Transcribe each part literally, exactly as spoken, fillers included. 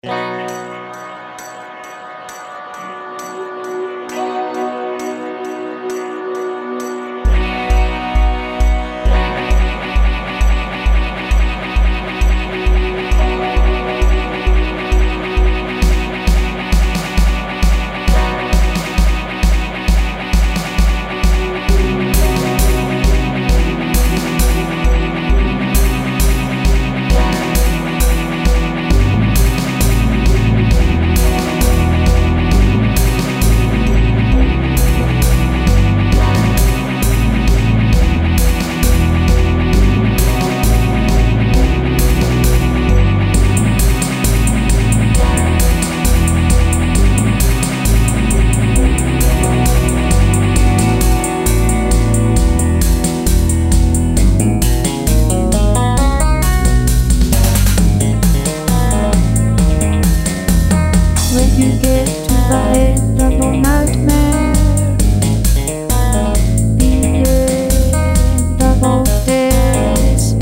When you get to the end of your nightmare, the end of all days,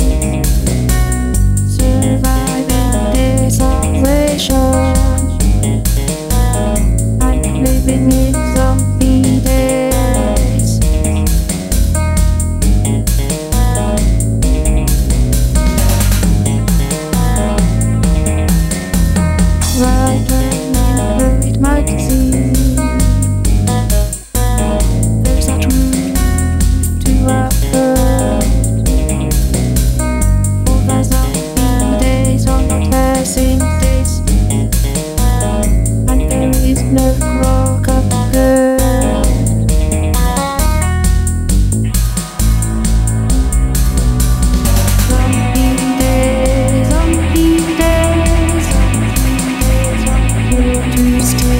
surviving desolation, I'm living in zombie days. Right where it might seem there's a truth to our hurt, for the zombie days are not passing days, and there is no rock of hurt. Zombie days, zombie days, zombie days are here to stay.